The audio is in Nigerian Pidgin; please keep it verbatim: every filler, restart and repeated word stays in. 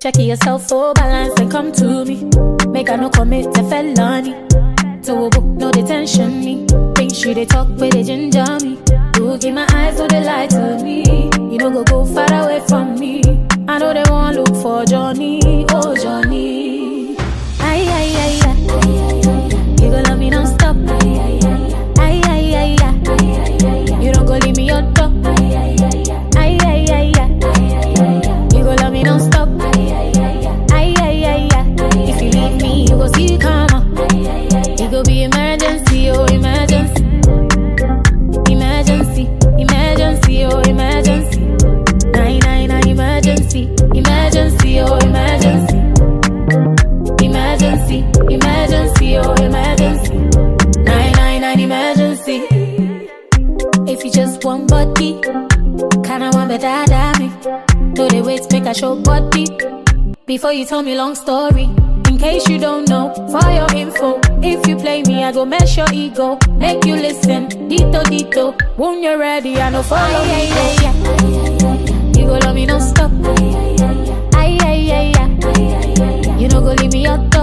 Check yourself for balance and come to me. Make I no commit a felony. So we book no detention me. Think she they talk with the ginger me. You give my eyes so they lie to me. You don't go go far away from me. I know they won't look for Johnny, oh Johnny. Ay ay ay ay. You gon' love me non-stop. Ay ay ay ay. You don't go leave me your door. Ay ay ay ay. You gon' love me non-stop. Ay ay ay ay. If you leave me, you go see karma. It go be emergency, oh emergency. Emergency, emergency, oh emergency. Nine nine nine emergency, emergency, oh emergency. Emergency, emergency, oh emergency. Nine nine nine emergency. If you just want body, kinda want better than me. No they wait, make a show body. Before you tell me long story. In case you don't know, for your info, if you play me, I go mess your ego. Make you listen, dito dito. When you're ready, I know follow me. You go love me non-stop. Ay ay ay ay. You don't go leave me up.